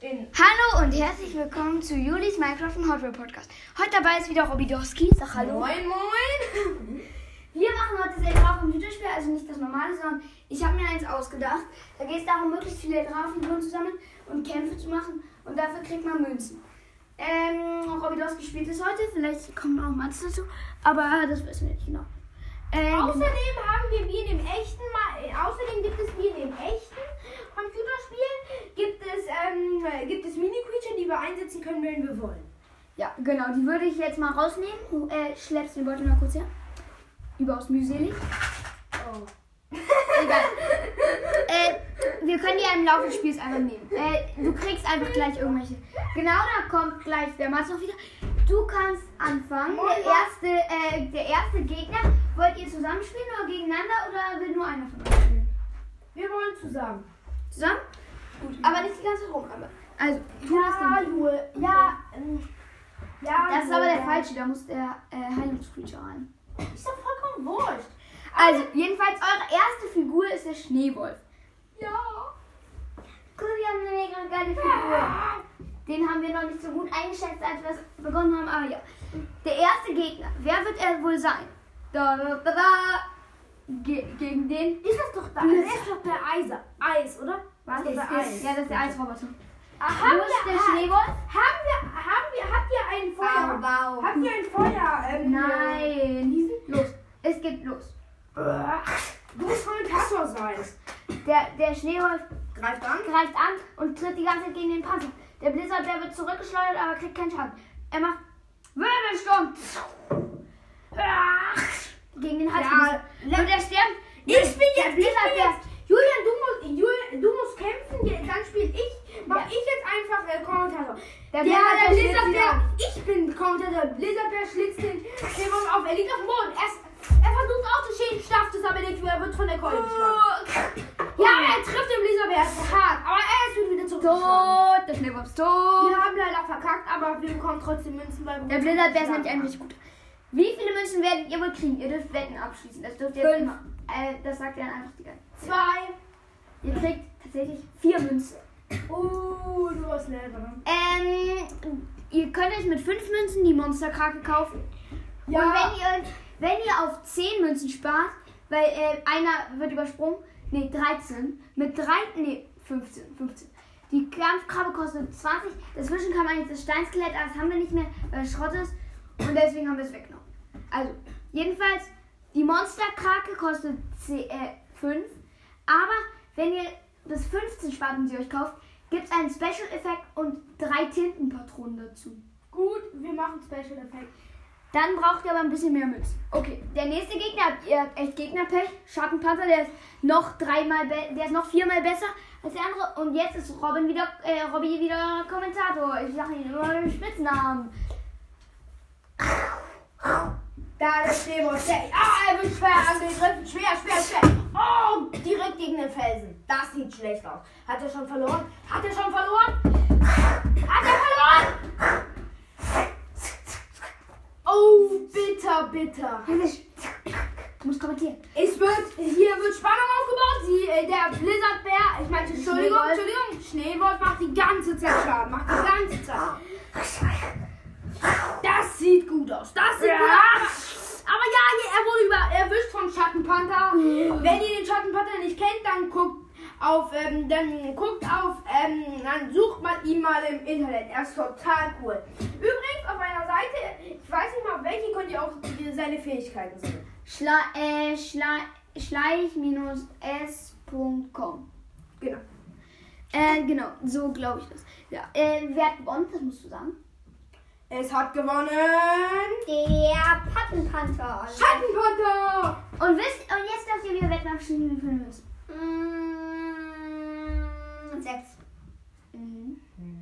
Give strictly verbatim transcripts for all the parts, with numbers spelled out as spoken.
In Hallo und herzlich willkommen zu Julis Minecraft und Hot Wheels Podcast. Heute dabei ist wieder Robidowski. Sag hallo. Moin, moin. Wir machen heute sehr drauf Computerspiel, also nicht das normale, sondern ich habe mir eins ausgedacht. Da geht es darum, möglichst viele Drachenfiguren zu sammeln und Kämpfe zu machen und dafür kriegt man Münzen. Ähm, Robidowski spielt es heute, vielleicht kommen auch Mats dazu, aber das wissen wir nicht genau. Äh, Außerdem haben wir wie in dem echten, Ma- außerdem gibt es wie in dem echten Computerspiel, gibt es, ähm, gibt es Mini-Creature, die wir einsetzen können, wenn wir wollen. Ja, genau, die würde ich jetzt mal rausnehmen. Du äh, schleppst den Beutel mal kurz her. Überaus mühselig. Oh. Egal. äh, wir können die im Laufe des Spiels einfach nehmen. Äh, du kriegst einfach gleich irgendwelche. Genau, da kommt gleich der Mats noch wieder. Du kannst anfangen. Der erste, äh, der erste Gegner, wollt ihr zusammen spielen oder gegeneinander oder will nur einer von euch spielen? Wir wollen zusammen. Zusammen? Gut. Aber nicht die ganze Zeit rum. Aber. Also, du hast Ja, den. Jule. Ja, ähm, ja. Das ist aber der ja. falsche, da muss der äh, Heilungscreature rein. Ist doch vollkommen wurscht. Also, jedenfalls, eure erste Figur ist der Schneewolf. Ja. Cool, wir haben eine mega geile Figur. Den haben wir noch nicht so gut eingeschätzt, als wir es begonnen haben. Aber ja. Der erste Gegner. Wer wird er wohl sein? Da, da, da, da. Ge gegen den. Ist das doch da? Das ist doch der Eiser. Eis, oder? Was ist ist der das? Eis? Ja, das ist der Eisroboter. Ah, Wo haben ist wir, der ha- Schneewolf? Haben wir, haben wir, habt ihr ein Feuer? Bau, bau. Habt ihr ein Feuer? Ähm, Nein. Diesen? Los. Es geht los. Du musst Kommentator sein. Der, der Schneewolf Greift an. greift an und tritt die ganze Zeit gegen den Panzer. Der Blizzard, der wird zurückgeschleudert, aber kriegt keinen Schaden. Er macht Wirbelsturm. Gegen den Hals. Ja, Ja, und er stirbt. Ich bin Der jetzt, ich bin Blizzard, der jetzt. Julian, du musst, Julian, du musst kämpfen, ja, dann spiele ich. Mach Ja. ich jetzt einfach äh, Kommentator. Der Der, Blizzard, der der Blizzard, schlitzt der, ihn ich bin Kommentator. Der Blizzard, der schlitzt den Schneewolf auf. Er liegt auf dem Boden. Er, ist, er versucht aufzustehen, schafft es aber nicht. Er wird von der Keule geschlagen. Ja, er trifft den Blizzard, er ist hart. Aber er ist wieder zurückgeschlagen. Tot. Der Schneewolf ist tot. Wir haben leider verkackt, aber wir bekommen trotzdem Münzen, weil wir Der Blizzard, der ist nämlich ein richtig gut. Wie viele Münzen werdet ihr wohl kriegen? Ihr dürft Wetten abschließen. Das dürft ihr jetzt Fünf. immer. Äh, das sagt ihr dann einfach die ganze Zeit. Zwei. Ihr kriegt tatsächlich vier Münzen. Oh, du hast clever. Ähm, ihr könnt euch mit fünf Münzen die Monsterkrake kaufen. Ja. Und wenn ihr, wenn ihr auf zehn Münzen spart, weil äh, einer wird übersprungen, nee, dreizehn, mit drei, nee, fünfzehn, fünfzehn. Die Kampfkrabbe kostet zwanzig, dazwischen kann man jetzt das Steinskelett, aber das haben wir nicht mehr, weil es Schrott ist und deswegen haben wir es weggenommen. Also, jedenfalls, die Monsterkrake kostet fünf, aber wenn ihr das fünfzehn spart und sie euch kauft, gibt es einen Special-Effekt und drei Tintenpatronen dazu. Gut, wir machen Special Effekt. Dann braucht ihr aber ein bisschen mehr Münzen. Okay, der nächste Gegner, habt ihr habt echt Gegnerpech. Schattenpanther, der ist noch dreimal, be- der ist noch viermal besser als der andere. Und jetzt ist Robin wieder, äh, Robby wieder Kommentator. Ich sage ihn immer den Spitznamen. Da der Schneewolf. Der, ah, er wird schwer angegriffen. Schwer, schwer, schwer. Oh, direkt gegen den Felsen. Das sieht schlecht aus. Hat er schon verloren? Hat er schon verloren? Hat er verloren? Oh, bitter, bitter. Du musst kommentieren. Es wird, hier wird Spannung aufgebaut. Sie, äh, der Blizzardbär, ich meine, Entschuldigung, Schneewolf. Entschuldigung, Schneewolf macht die ganze Zeit Schaden. Macht die ganze Zeit. Das sieht gut aus. Das sieht Ja. gut aus. Aber ja, er wurde über, erwischt vom Schattenpanther. Wenn ihr den Schattenpanther nicht kennt, dann guckt auf, ähm, dann guckt auf, ähm, dann sucht man ihn mal im Internet. Er ist total cool. Übrigens, auf einer Seite, ich weiß nicht mal welche, könnt ihr auch die- seine Fähigkeiten sehen. Schla äh, schla schleich-s punkt com. Genau. Äh, genau, so glaube ich das. Ja, äh, wer hat gewonnen? Das musst du sagen. Es hat gewonnen Der Pattenpanther. Schattenpanther. Und wisst, und jetzt dürft ihr wieder Wetten abschließen, wie viel müssen. Mm, sechs. Mhm.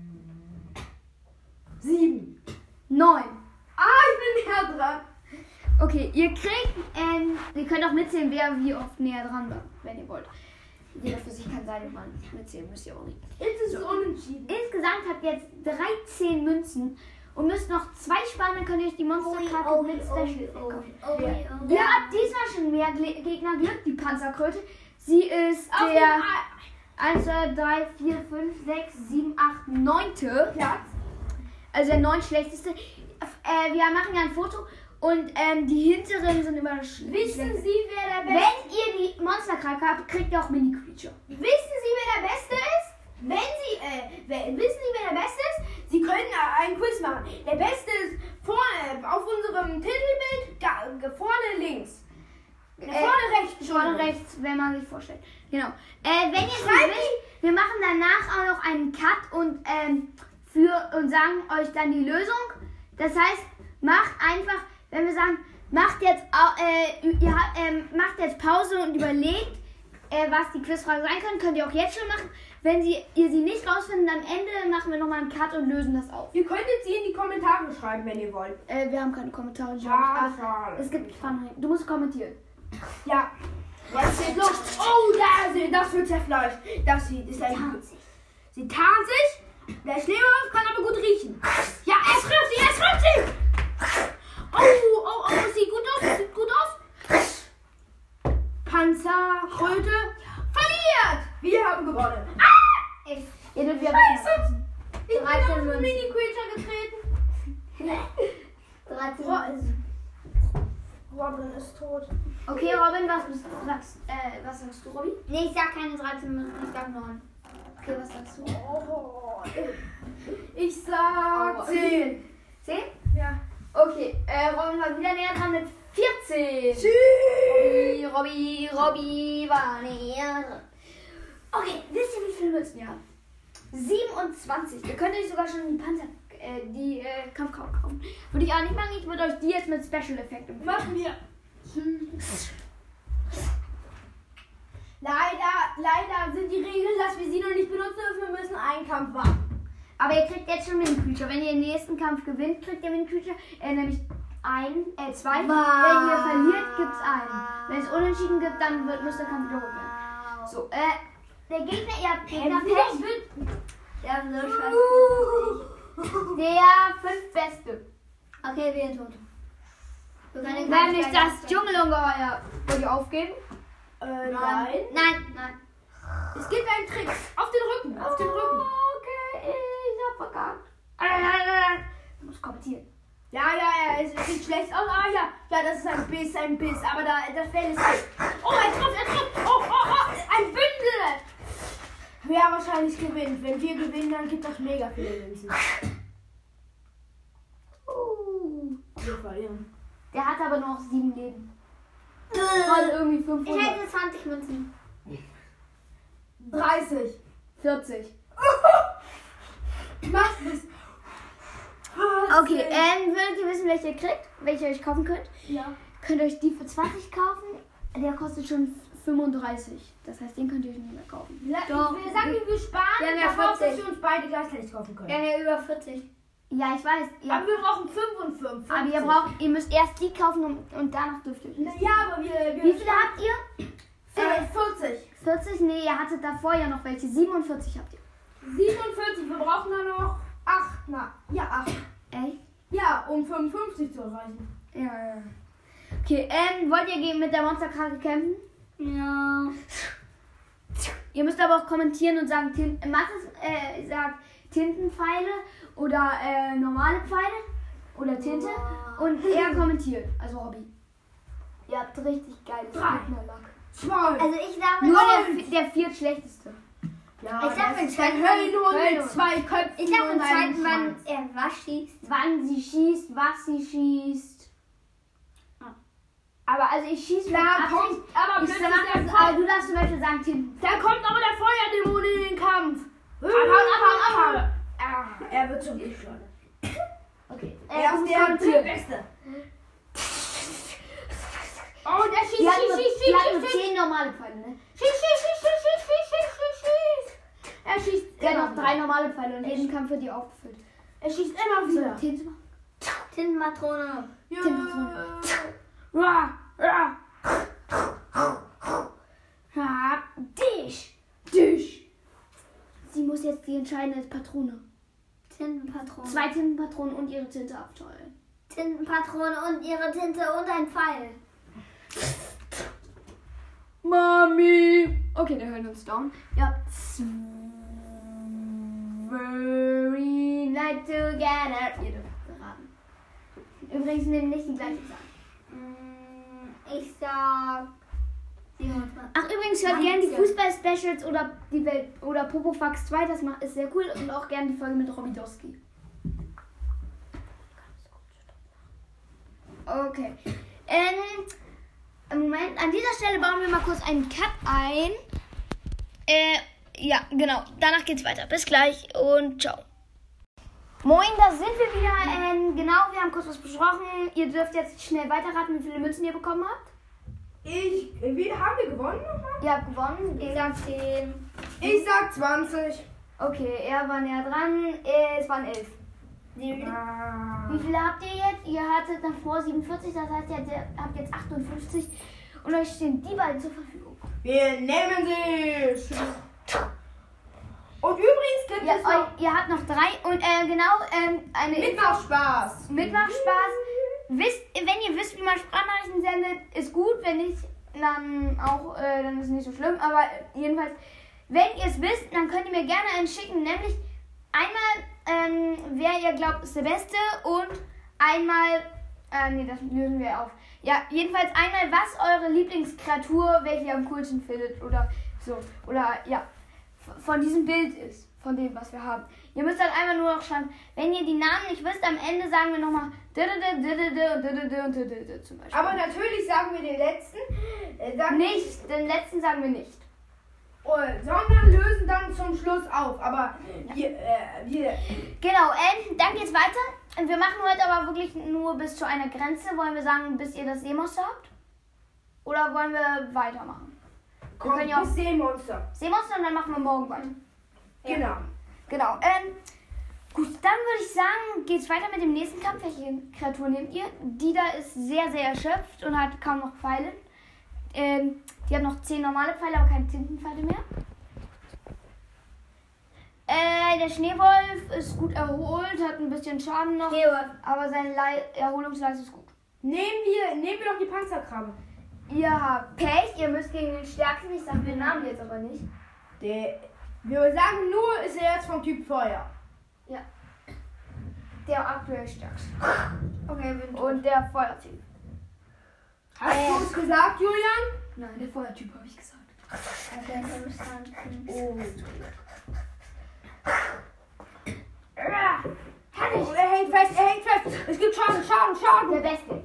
Sieben. Neun. Ah, ich bin näher dran. Okay, ihr kriegt, ähm, ihr könnt auch mitzählen, wer wie oft näher dran war, wenn ihr wollt. Jeder für sich kann sein, man mitzählen müsst ihr auch nicht. Jetzt ist es unentschieden. Insgesamt habt ihr jetzt dreizehn Münzen und müsst noch zwei sparen, dann könnt ihr euch die Monsterkarte mit Special kaufen. oh, Ihr habt diesmal schon mehr Gle- Gegnerglück, die Panzerkröte. Sie ist Auf der... den, eins, zwei, drei, vier, fünf, sechs, sieben, acht, neunte Platz. Also der neun schlechteste. Äh, wir machen ja ein Foto und ähm, die hinteren sind immer das Wissen schlechteste. Sie, wer der Beste Wenn ihr die Monsterkrake habt, kriegt ihr auch Mini-Creature. Wissen Sie, wer der Beste ist? Wenn Sie, äh, wer, wissen Sie, wer der Beste ist? Sie können äh, einen Quiz machen. Der Beste ist vorne, auf unserem Titelbild, ga, vorne links. Äh, vorne rechts. Vorne rechts, wenn man sich vorstellt. Genau. Äh, wenn ihr es Schreibt nicht wisst, wir machen danach auch noch einen Cut und, ähm, für, und sagen euch dann die Lösung. Das heißt, macht einfach, wenn wir sagen, macht jetzt, au- äh, ihr habt, ähm, macht jetzt Pause und überlegt, äh, was die Quizfrage sein kann, könnt ihr auch jetzt schon machen. Wenn sie, ihr sie nicht rausfindet, am Ende machen wir nochmal einen Cut und lösen das auf. Ihr könntet sie in die Kommentare schreiben, wenn ihr wollt. Äh, wir haben keine Kommentare. Ja, Ah, schade. es gibt Fun. Du musst kommentieren. Ja. Jetzt geht's los. Oh, da, sie- das wird zerfleischt. Das sieht, ist ein... Sie tarnt sich. Der Schneewolf kann aber gut riechen. Ja, er trifft sie, er trifft sie. Oh, oh, oh, sieht gut aus, sieht gut aus. Panzerkröte verliert. Wir haben gewonnen. Ah! Ich, ihr dürft wieder Scheiße. Ich bin dreizehn auf den Münzen. Mini-Creature getreten. dreizehn Ro- Münzen. Robin ist tot. Okay, Robin, was bist du, sagst, äh, was sagst du, Robin? Nee, ich sag keine dreizehn Münzen, ich sag neun. Okay, was sagst du? Oh, ich sag Oh. zehn. zehn? Ja. Okay, äh, Robin war wieder näher dran mit vierzehn. Tschüss. Robby, Robby, Robby war näher dran. Okay, wisst ihr, wie viele Münzen ihr habt? siebenundzwanzig. Ihr könnt euch sogar schon die Panzer, äh, die äh, Kampfkau kaufen. Würde ich auch nicht machen, ich würde euch die jetzt mit Special Effekt empfehlen. Machen wir. Leider, leider sind die Regeln, dass wir sie noch nicht benutzen dürfen. Wir müssen einen Kampf warten. Aber ihr kriegt jetzt schon Mini-Creature. Wenn ihr den nächsten Kampf gewinnt, kriegt ihr Mini-Creature. Äh, nämlich ein, äh, zwei. Wenn ihr verliert, gibt's einen. Wenn es unentschieden gibt, dann wird, muss der Kampf wiederholt werden. So, äh, der Gegner, ihr habt Gegner Pech. Ja, so scheiße. Der fünf Beste. Okay, wir sind tot. Wir können den Nämlich Kampf das Dschungelungeheuer. Wollt ihr aufgeben? Äh, Nein. nein. Nein, nein. Es gibt einen Trick. Auf den Rücken, auf den Rücken. Okay, ich hab verkackt. Ah, Du musst kommentieren. Ja, ja, ja, es sieht schlecht aus. Ah, ja, ja, das ist ein Biss, ein Biss. Aber da, das Fell ist nicht. Oh, er trifft, er trifft. Oh, oh, oh, ein Bündel. Wer wahrscheinlich gewinnt. Wenn wir gewinnen, dann gibt es mega viele Münzen. Uh, Wir verlieren. der hat aber nur noch sieben Leben. Von irgendwie Ich fünfhundert. hätte zwanzig Münzen. dreißig. vierzig. Mach es. Okay, ähm, würdet ihr wissen, welche ihr kriegt? Welche ihr euch kaufen könnt? Ja. Könnt ihr euch die für zwanzig kaufen? Der kostet schon fünfunddreißig. Das heißt, den könnt ihr euch nicht mehr kaufen. La- Doch. Ich will sagen, wir sparen, Ja, ja, darauf, dass vierzig. wir uns beide gleichzeitig kaufen können. Ja, ja, über vierzig. Ja, ich weiß. Ihr, Aber wir brauchen fünf und fünf. aber ihr braucht, ihr müsst erst die kaufen und, und danach dürft ihr euch. Ja, aber wir. wir Wie viele habt ihr? Äh, vierzig. vierzig? Nee, ihr hattet davor ja noch welche. siebenundvierzig habt ihr. siebenundvierzig. Wir brauchen dann noch acht. Na, ja, acht. Echt? Ja, um fünfundfünfzig zu erreichen. Ja, ja. Okay, ähm, wollt ihr gegen- mit der Monsterkrake kämpfen? Ja. Ihr müsst aber auch kommentieren und sagen, Tin Mathis äh, sagt Tintenpfeile oder äh, normale Pfeile oder Tinte und er kommentiert, also Robby. Ihr habt richtig geiles Drei. Gegnerlack. Zwei. Also ich sage, Nur der, der viertschlechteste. ja, ich sag das den ist ein zweiten Höllenhund mit Höllenhund. zwei Köpfen. ich sag im und einem zweiten, wann Schwanz. er was schießt. Wann sie schießt, was sie schießt. Aber also ich schieße mit Da Absicht. kommt aber Ich plötzlich sag, der aber Feuer. du darfst zum Beispiel sagen Tinten. Da kommt aber der Feuerdämon in den Kampf. Abhauen, abhauen, abhauen. Ah, er wird schon geschleudert. Okay. Er Äh, ist der Beste. Oh, der schießt, Die hat schießt, nur, schießt, die hat schießt, nur schießt, zehn normale Pfeile, ne? schießt, schießt, schießt, schießt, schießt, schießt, schießt, schießt. Er schießt Der hat immer noch drei wieder. normale Pfeile und jeden Kampf wird die aufgefüllt. Er schießt immer So, wieder. Tinte mal. Tintenmatrone. Ja. Ra, ra. Ja, dich. Dich. Sie muss jetzt die entscheidende Patrone. Tintenpatrone. Zwei Tintenpatronen und ihre Tinte abteuern. Tintenpatrone und ihre Tinte und ein Pfeil. Mami. Okay, der hört uns down. Ja. Very night together. Ihr dürft raten. Übrigens nehmen nicht die gleiche Zahl. Ich sag siebenundzwanzig. Ach, übrigens hört gerne die Fußball-Specials oder die Welt oder Popofax zwei, das macht, ist sehr cool. Und auch gerne die Folge mit Robidowski. Okay. Ähm, im Moment, an dieser Stelle bauen wir mal kurz einen Cut ein. Äh, ja, genau. Danach geht's weiter. Bis gleich und ciao. Moin, da sind wir wieder. Ähm, genau, wir haben kurz was besprochen. Ihr dürft jetzt schnell weiterraten, wie viele Münzen ihr bekommen habt. Ich, wie, haben wir gewonnen nochmal? Ihr habt gewonnen. Ich sag zehn. Ich sag zwanzig. Okay, er war näher dran. Äh, es waren elf. Ah. Wie viele habt ihr jetzt? Ihr hattet davor siebenundvierzig, das heißt, ihr habt jetzt achtundfünfzig. Und euch stehen die beiden zur Verfügung. Wir nehmen sie. Und übrigens gibt Ja, es noch eu, ihr habt noch drei und äh, genau ähm, eine Mitmachspaß. Mitmachspaß. Wisst, wenn ihr wisst, wie man Sprachnachrichten sendet, ist gut. Wenn nicht, dann auch, äh, dann ist es nicht so schlimm. Aber jedenfalls, wenn ihr es wisst, dann könnt ihr mir gerne einen schicken. Nämlich einmal, ähm, wer ihr glaubt, ist der Beste und einmal, äh, nee, das lösen wir auf. Ja, jedenfalls einmal, was eure Lieblingskreatur, welche ihr am coolsten findet oder so. Oder ja, von diesem Bild ist, von dem, was wir haben. Ihr müsst halt einfach nur noch schauen, wenn ihr die Namen nicht wisst, am Ende sagen wir nochmal zum Beispiel. Aber natürlich sagen wir den letzten. Äh, sagen Nicht, den letzten sagen wir nicht. Oh, sondern lösen dann zum Schluss auf. Aber wir, äh, wir. Genau, ähm, dann geht's weiter. Wir machen heute aber wirklich nur bis zu einer Grenze. Wollen wir sagen, bis ihr das Seemonster habt? Oder wollen wir weitermachen? Kommt können ja auch- bis Seemonster. Seemonster und dann machen wir morgen weiter. Genau. Genau, ähm, gut, dann würde ich sagen, geht's weiter mit dem nächsten Kampf. Welche Kreatur nehmt ihr? Die da ist sehr, sehr erschöpft und hat kaum noch Pfeile. Ähm, die hat noch zehn normale Pfeile, aber keine Tintenpfeile mehr. Äh, der Schneewolf ist gut erholt, hat ein bisschen Schaden noch, Schneewolf. aber seine Lei- Erholungsleistung ist gut. Nehmen wir, nehmen wir doch die Panzerkrabbe. Ihr habt Pech, ihr müsst gegen den stärksten, ich sag den Namen jetzt aber nicht. Der, wir sagen nur, ist er jetzt vom Typ Feuer. Ja. Der aktuell stärkste. Okay, bin Und der Feuertyp. Hast Äh. du es gesagt, Julian? Nein, der Feuertyp habe ich gesagt. Okay, verstanden. Oh. Oh, er hängt fest, er hängt fest. Es gibt Schaden, Schaden, Der Schaden. Beste.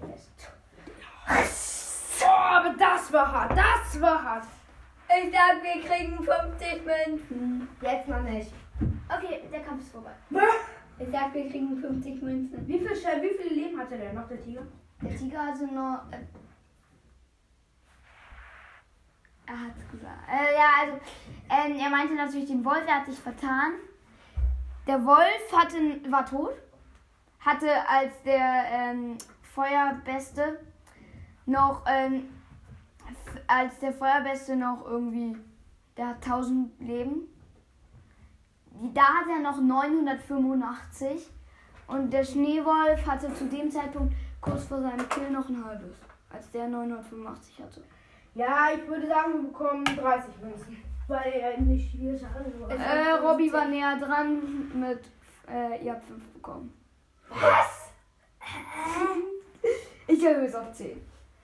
Oh, aber das war hart, das war hart. Ich sag, wir kriegen fünfzig Münzen. Jetzt noch nicht. Okay, der Kampf ist vorbei. Ich sag, wir kriegen fünfzig Münzen. Wie viel, Sch- wie viele Leben hatte der noch, der Tiger? Der Tiger hatte noch. Äh, er hat es gesagt. Äh, ja, also, ähm, er meinte natürlich den Wolf, der hat sich vertan. Der Wolf hatte, war tot. Hatte als der ähm, Feuerbeste noch. Ähm, f- als der Feuerbeste noch irgendwie. Der hat tausend Leben. Die, da hat er noch neunhundertfünfundachtzig. Und der Schneewolf hatte zu dem Zeitpunkt kurz vor seinem Kill noch ein halbes, als der neunhundertfünfundachtzig hatte. Ja, ich würde sagen, wir bekommen dreißig Münzen. Weil er nicht viel Schaden hat. Äh, Robby war näher dran mit, äh, ihr habt fünf bekommen. Was? Ich erhöhe es auf zehn.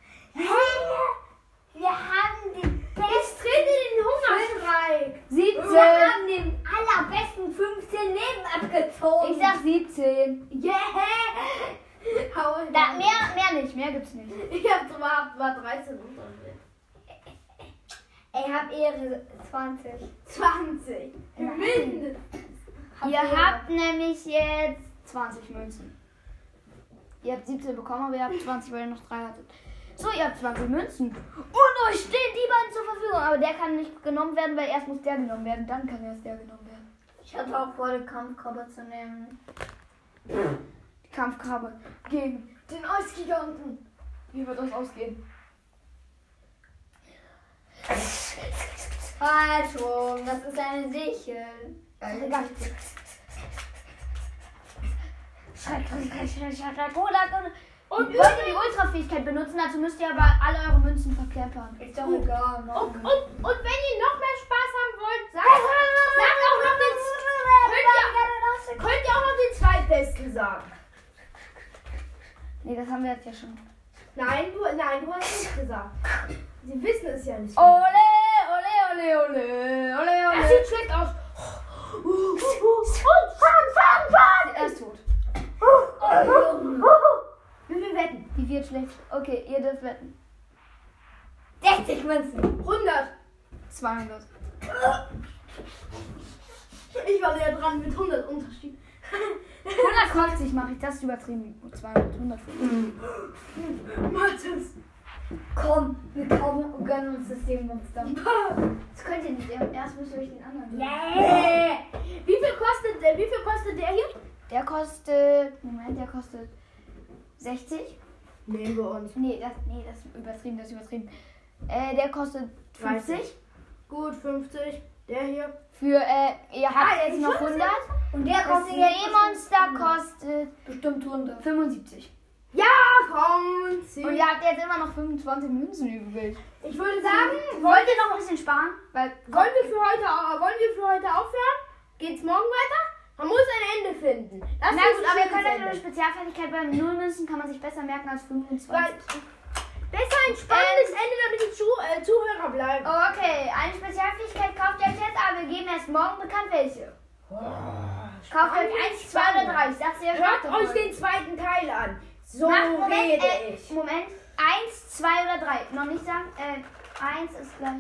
Wir haben den Ich trete den Hungerstreik. siebzehn. Wir haben den allerbesten fünfzehn Leben abgezogen. Ich sag siebzehn. Yeah. Hau Da, mehr, mehr nicht, mehr gibt's nicht. Ich hab zwar war dreizehn und Ich hab Ehre zwanzig. zwanzig. Gewinn. Ihr habt nämlich jetzt zwanzig Münzen. Ihr habt siebzehn bekommen, aber ihr habt zwanzig, weil ihr noch drei hattet. So, ihr habt zwanzig Münzen. Und euch stehen die beiden zur Verfügung. Aber der kann nicht genommen werden, weil erst muss der genommen werden. Dann kann erst der genommen werden. Ich hatte auch vor, die Kampfkrabbe zu nehmen. Die Kampfkrabbe gegen den Eisgiganten. Wie wird das ausgehen? Falsch rum, das ist eine Sichel. Egal. Schreit, schreit, schreit, schreit, schreit, Kodak und, Und wollt ihr die Ultra-Fähigkeit benutzen, dazu müsst ihr aber alle eure Münzen verkleppern. Ist doch egal. Und, und, und wenn ihr noch mehr Spaß haben wollt, sagt, sagt auch noch den, könnt, ihr, könnt ihr auch noch den Zweitbesten sagen. Nee, das haben wir jetzt ja schon. Nein, du, nein, du hast nicht gesagt. Sie wissen es ja nicht. Ole, ole, ole, ole, ole, ole. Das sieht schlecht aus. Und fahren, fahren, fahren. Er ist tot. Wie viel wetten? Die wird schlecht. Okay, ihr dürft wetten. sechzig Münzen. hundert. zweihundert. Ich war näher dran mit hundert Unterschied. hundertfünfzig mache ich, das ist übertrieben. zweihundert, hundertfünfzig. Mathis. Komm, wir kaufen und gönnen uns das Ding-Monster. Das könnt ihr nicht. Erst müsst ihr euch den anderen. Yeah. Wie viel kostet der? Wie viel kostet der hier? Der kostet. Moment, der kostet sechzig. Nehmen wir uns. Nee, das, nee, das ist übertrieben, das ist übertrieben. Äh, der kostet fünfzig. Gut, fünfzig. Der hier. Für, äh, ihr habt Ah, jetzt noch hundert. Und der Das kostet jetzt E-Monster kostet bestimmt hundert. fünfundsiebzig. Ja, komm. zieh. Und ihr habt jetzt immer noch fünfundzwanzig Münzen übrig. Ich würde sagen, Wollt ihr noch ein bisschen sparen? Weil, wollen wir für heute, au- wollen wir für heute aufhören? Geht's morgen weiter? Man muss ein Ende finden. Das na ist gut, ein aber ihr schönes könnt Ende. eine Spezialfertigkeit bei null Münzen kann man sich besser merken als fünfundzwanzig. Weil, besser ein spannendes Ende, damit die Zu äh, Zuhörer bleiben. Okay, eine Spezialfähigkeit kauft ihr euch jetzt, aber wir geben erst morgen bekannt welche. Kauft euch eins, zwei oder drei. Ich sag's dir, Hört euch den zweiten Teil an. So Nach, Moment, rede äh, ich. Moment, eins, zwei oder drei. Noch nicht sagen, äh, eins ist gleich.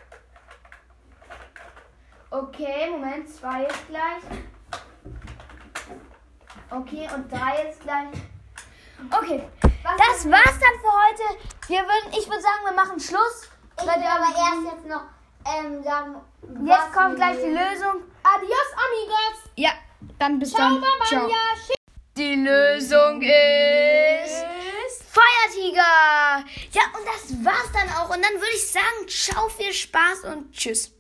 Okay, Moment, zwei ist gleich. Okay, und drei ist gleich. Okay, das war's dann für heute. Wir würden, ich würde sagen, wir machen Schluss. Ich will aber erst jetzt noch ähm, sagen, Jetzt was kommt wir gleich die nehmen. Lösung. Adios, amigos. Ja, dann bis Ciao, dann. Babanja. Die Lösung ist Feuertiger. Ja, und das war's dann auch. Und dann würde ich sagen, ciao, viel Spaß und tschüss.